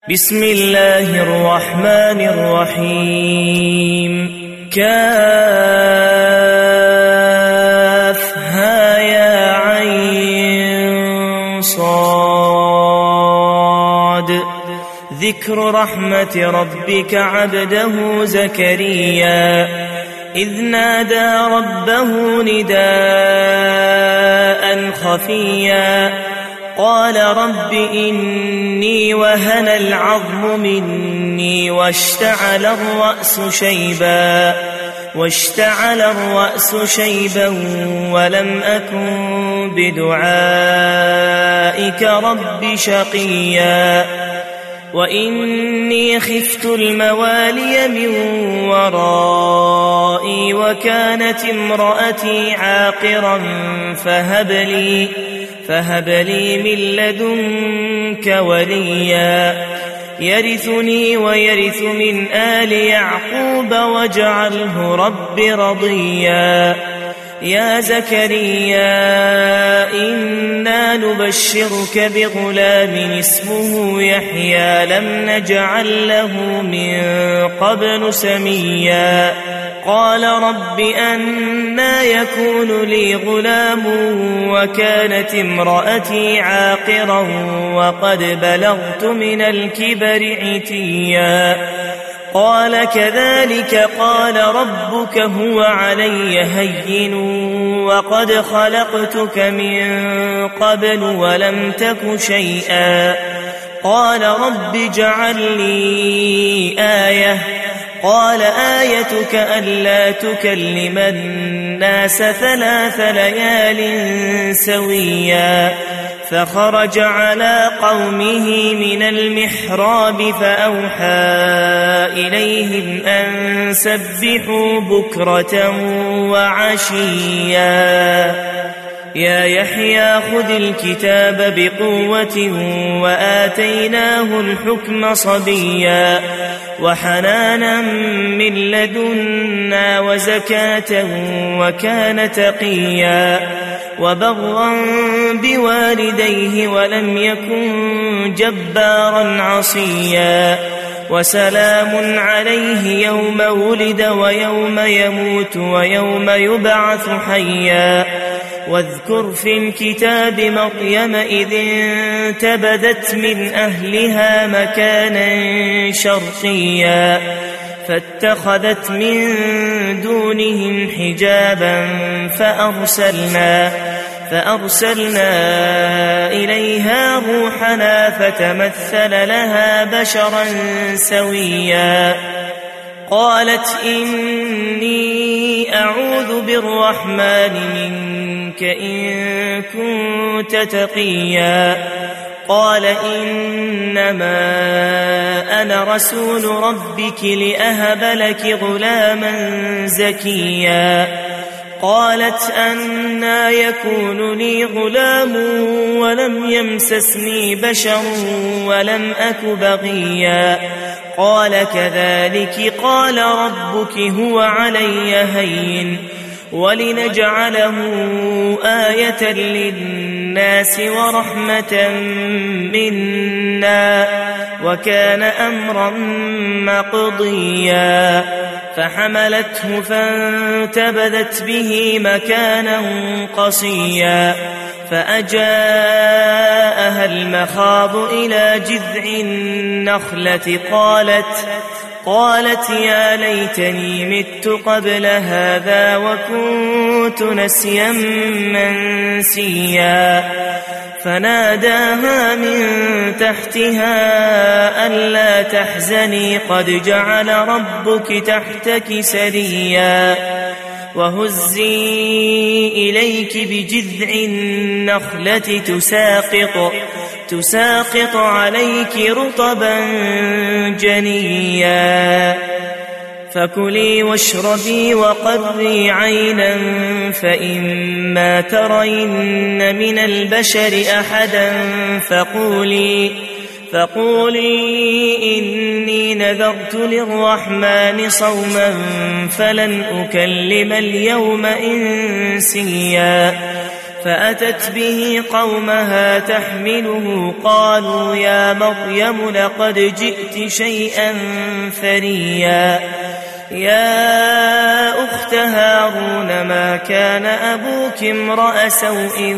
بسم الله الرحمن الرحيم كافها يا عين صاد ذكر رحمة ربك عبده زكريا إذ نادى ربه نداء خفيا قال رب إني وهن العظم مني واشتعل الرأس شيبا ولم أكن بدعائك رب شقيا وإني خفت الموالي من ورائي وكانت امرأتي عاقرا فهب لي من لدنك وليا يرثني ويرث من آل يعقوب واجعله رب رضيا يا زكريا إنا نبشرك بغلام اسمه يحيى لم نجعل له من قبل سميا قال رب أنى يكون لي غلام وكانت امرأتي عاقرا وقد بلغت من الكبر عتيا قال كذلك قال ربك هو علي هين وقد خلقتك من قبل ولم تك شيئا قال رب اجعل لي آية قال آيتك ألا تكلم الناس 3 ليال سويا فخرج على قومه من المحراب فأوحى إليهم أن سبحوا بكرة وعشيا يا يحيى خذ الكتاب بقوة وآتيناه الحكم صبيا وحنانا من لدنا وزكاة وكان تقيا وبرا بوالديه ولم يكن جبارا عصيا وسلام عليه يوم ولد ويوم يموت ويوم يبعث حيا واذكر في الكتاب مريم إذ انتبذت من أهلها مكانا شرقيا فاتخذت من دونهم حجابا فأرسلنا إليها روحنا فتمثل لها بشرا سويا قالت إني أعوذ بالرحمن منك إن كنت تقيا قال إنما أنا رسول ربك لأهب لك غلاما زكيا قالت أنى يكون لي غلام ولم يمسسني بشر ولم أك بغيا قال كذلك قال ربك هو علي هين ولنجعله آية للناس ورحمة منا وكان أمرا مقضيا فحملته فانتبذت به مكانا قصيا فأجاءها المخاض إلى جذع النخلة قالت يا ليتني مت قبل هذا وكنت نسيا منسيا فناداها من تحتها ألا تحزني قد جعل ربك تحتك سريا وهزي إليك بجذع النخلة تساقط عليك رطبا جنيا فكلي واشربي وقري عينا فإما ترين من البشر أحدا فقولي إني نذرت للرحمن صوما فلن أكلم اليوم إنسيا فأتت به قومها تحمله قالوا يا مريم لقد جئت شيئا فريا يا أخت هارون ما كان أبوك امرأ سوء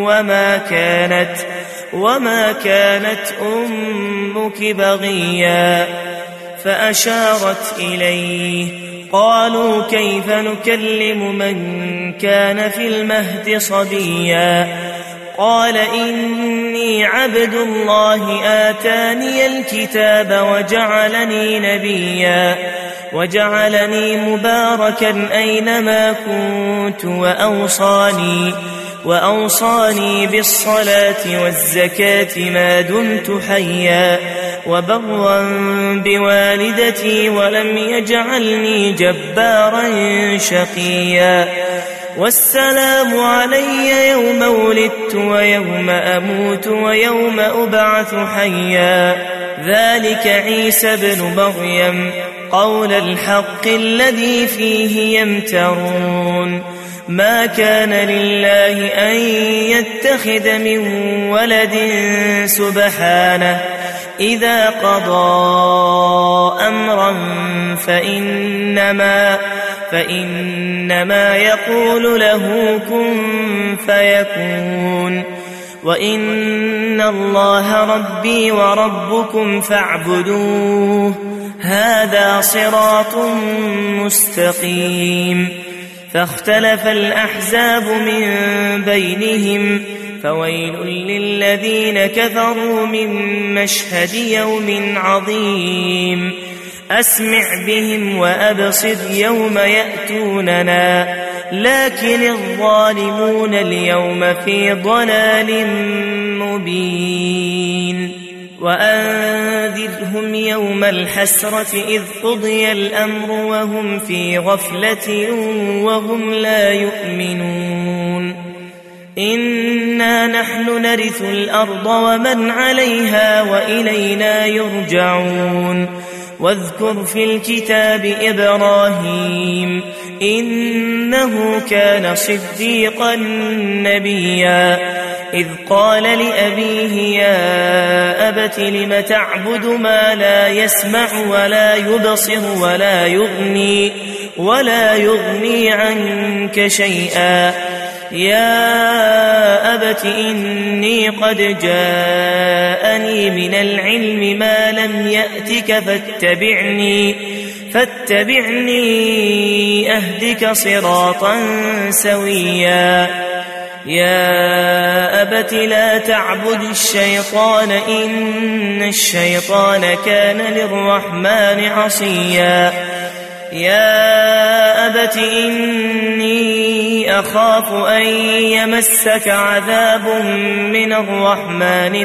وما كانت أمك بغيا فأشارت إليه قالوا كيف نكلم من كان في المهد صبيا قال إني عبد الله آتاني الكتاب وجعلني نبيا وجعلني مباركا أينما كنت وأوصاني بالصلاة والزكاة ما دمت حيا وبرا بوالدتي ولم يجعلني جبارا شقيا والسلام علي يوم ولدت ويوم أموت ويوم أبعث حيا ذلك عيسى بن مريم قول الحق الذي فيه يمترون ما كان لله أن يتخذ من ولد سبحانه إذا قضى أمرا فإنما يقول له كن فيكون وإن الله ربي وربكم فاعبدوه هذا صراط مستقيم فاختلف الأحزاب من بينهم فويل للذين كفروا من مشهد يوم عظيم أسمع بهم وأبصر يوم يأتوننا لكن الظالمون اليوم في ضلال مبين وأنذرهم يوم الحسرة إذ قضي الأمر وهم في غفلة وهم لا يؤمنون إنا نحن نرث الأرض ومن عليها وإلينا يرجعون واذكر في الكتاب إبراهيم إنه كان صديقا نبيا إذ قال لأبيه يا أبت لم تعبد ما لا يسمع ولا يبصر ولا يغني عنك شيئا يا أبت إني قد جاءني من العلم ما لم يأتك فاتبعني أهدك صراطا سويا يا أبت لا تعبد الشيطان إن الشيطان كان للرحمن عصيا يا أبت إني أخاف أن يمسك عذاب من الرحمن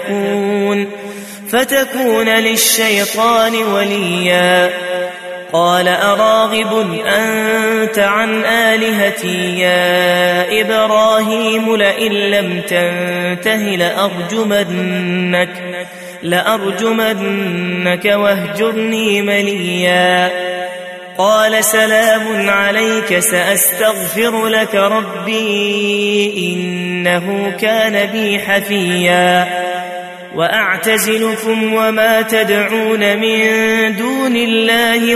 فتكون للشيطان وليا قال أراغب أنت عن آلهتي يا إبراهيم لئن لم تنته لأرجمنك واهجرني مليا قال سلام عليك سأستغفر لك ربي إنه كان بي حفيا وأعتزلكم وما تدعون من دون الله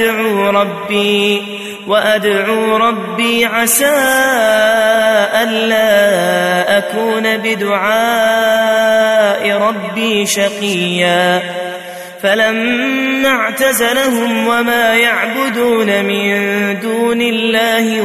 وأدعو ربي عسى ألا أكون بدعاء ربي شقيا فلما اعتزلهم وما يعبدون من دون الله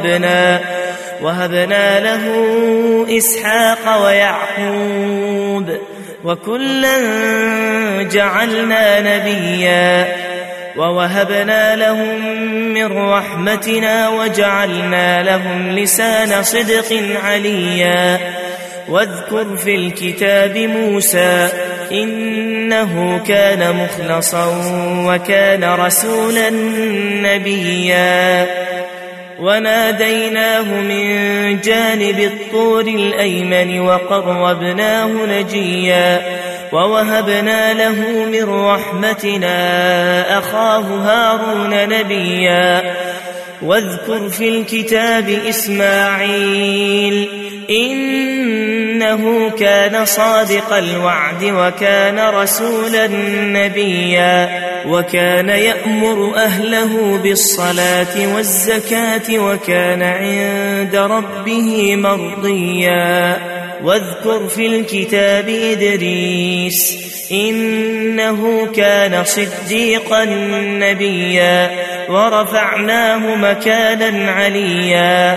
وهبنا له إسحاق ويعقوب وكلا جعلنا نبيا ووهبنا لهم من رحمتنا وجعلنا لهم لسان صدق عليا واذكر في الكتاب موسى إنه كان مخلصا وكان رسولا نبيا وناديناه من جانب الطور الأيمن وقربناه نجيا ووهبنا له من رحمتنا أخاه هارون نبيا واذكر في الكتاب إسماعيل إنه كان صادق الوعد وكان رسولا نبيا وكان يأمر أهله بالصلاة والزكاة وكان عند ربه مرضيا واذكر في الكتاب إدريس إنه كان صديقا نبيا ورفعناه مكانا عليا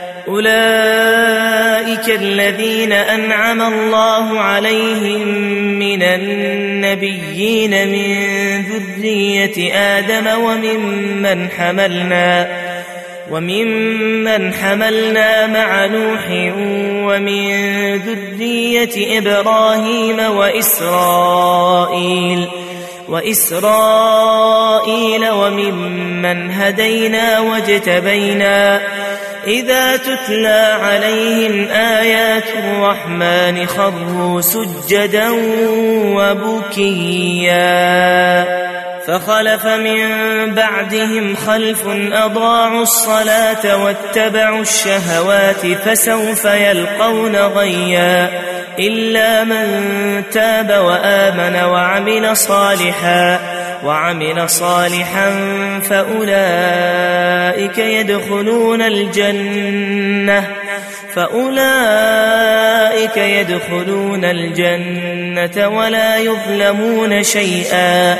أولئك الذين أنعم الله عليهم من النبيين من ذرية آدم وممن حملنا مع نوح ومن ذرية إبراهيم وإسرائيل وممن هدينا واجتبينا إذا تتلى عليهم آيات الرحمن خروا سجدا وبكيا فخلف من بعدهم خلف أضاعوا الصلاة واتبعوا الشهوات فسوف يلقون غيا إلا من تاب وآمن وعمل صالحا فأولئك يدخلون الجنة ولا يظلمون شيئا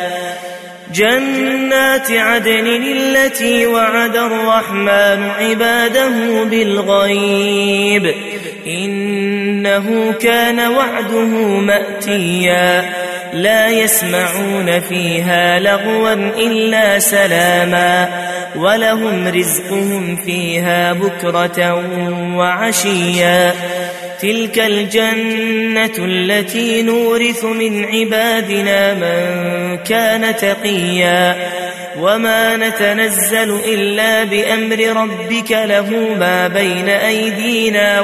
جنات عدن التي وعد الرحمن عباده بالغيب إنه كان وعده مأتيا لا يسمعون فيها لغوا إلا سلاما ولهم رزقهم فيها بكرة وعشيا تلك الجنة التي نورث من عبادنا من كان تقيا وما نتنزل إلا بأمر ربك له ما بين أيدينا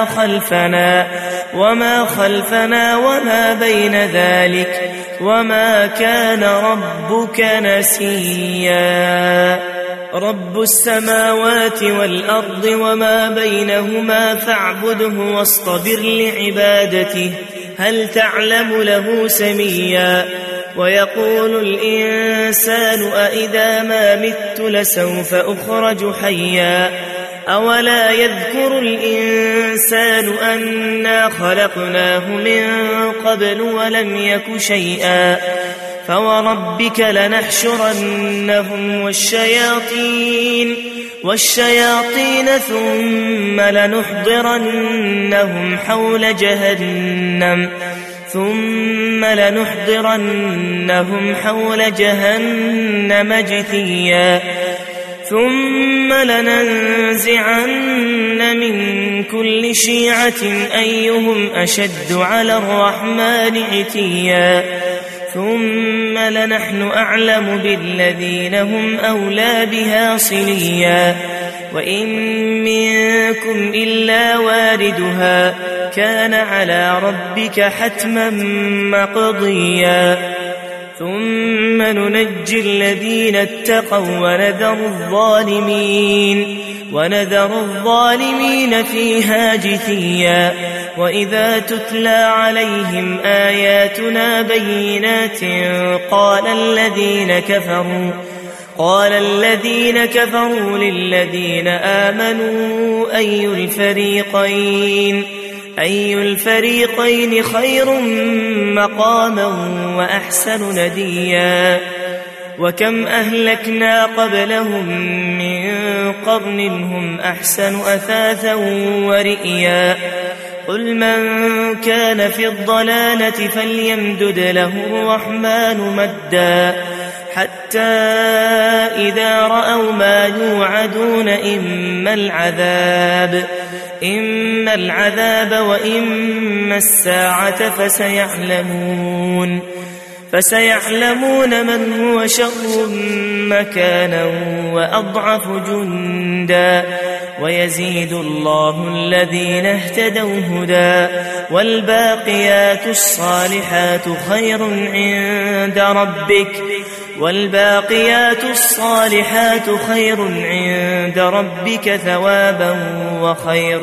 وما خلفنا وما بين ذلك وما كان ربك نسيا رب السماوات والأرض وما بينهما فاعبده واصطبر لعبادته هل تعلم له سميا ويقول الإنسان أإذا ما مت لسوف أخرج حيا أولا يذكر الإنسان أنا خلقناه من قبل ولم يك شيئا فوربك لنحشرنهم والشياطين ثم لنحضرنهم حول جهنم جثيا ثم لننزعن من كل شيعة أيهم أشد على الرحمن عتيا ثم لنحن أعلم بالذين هم أولى بها صليا وإن منكم إلا واردها كان على ربك حتما مقضيا ثم ننجي الذين اتقوا ونذر الظالمين فيها جثيا وإذا تتلى عليهم آياتنا بينات قال الذين كفروا للذين آمنوا أي الفريقين خير مقاما وأحسن نديا وكم أهلكنا قبلهم من قرن هم أحسن أثاثا ورئيا قل من كان في الضلالة فليمدد له الرحمن مدا حتى إذا رأوا ما يوعدون إما العذاب وإما الساعة فسيعلمون من هو شر مكانا وأضعف جندا ويزيد الله الذين اهتدوا هدى والباقيات الصالحات خير عند ربك والباقيات الصالحات خير عند ربك ثوابا وخير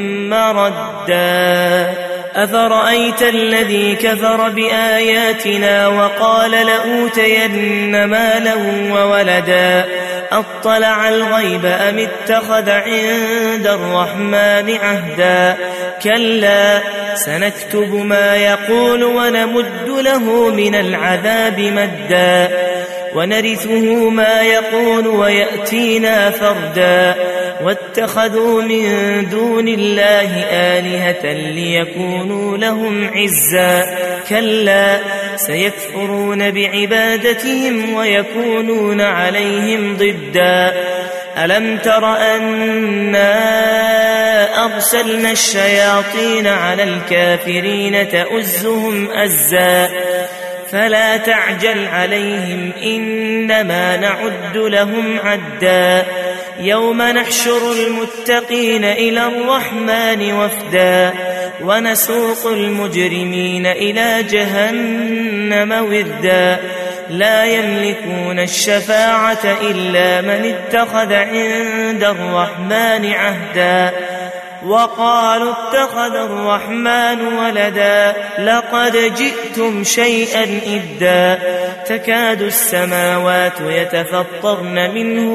مردا أفرأيت الذي كفر بآياتنا وقال لأوتين مالا وولدا أطلع الغيب أم اتخذ عند الرحمن عهدا كلا سنكتب ما يقول ونمد له من العذاب مدا ونرثه ما يقول ويأتينا فردا واتخذوا من دون الله آلهة ليكونوا لهم عزا كلا سيكفرون بعبادتهم ويكونون عليهم ضدا ألم تر أنا أرسلنا الشياطين على الكافرين تؤزهم أزا فلا تعجل عليهم إنما نعد لهم عدا يوم نحشر المتقين إلى الرحمن وفدا ونسوق المجرمين إلى جهنم وردا لا يملكون الشفاعة إلا من اتخذ عند الرحمن عهدا وقالوا اتخذ الرحمن ولدا لقد جئتم شيئا إدا تكاد السماوات يتفطرن منه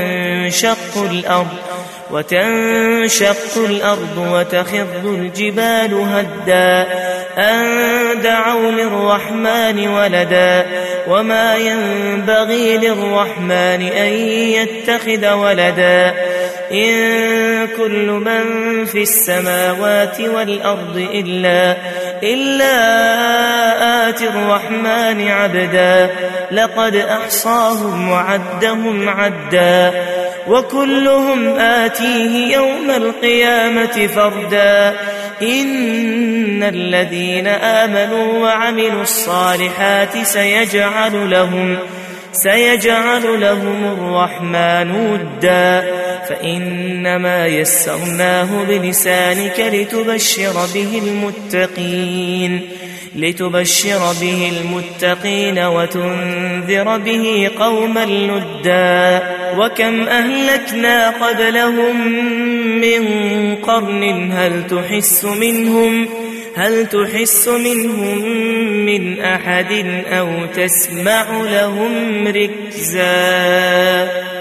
وتنشق الأرض وتخر الجبال هدا أن دعوا للرحمن ولدا وما ينبغي للرحمن أن يتخذ ولدا إن كل من في السماوات والأرض إلا آتي الرحمن عبدا لقد أحصاهم وعدهم عدا وكلهم آتيه يوم القيامة فردا إن الذين آمنوا وعملوا الصالحات سيجعل لهم الرحمن ودا فإنما يسرناه بلسانك لتبشر به المتقين وتنذر به قوما لدا وكم أهلكنا قبلهم من قرن هل تحس منهم من أحد أو تسمع لهم ركزا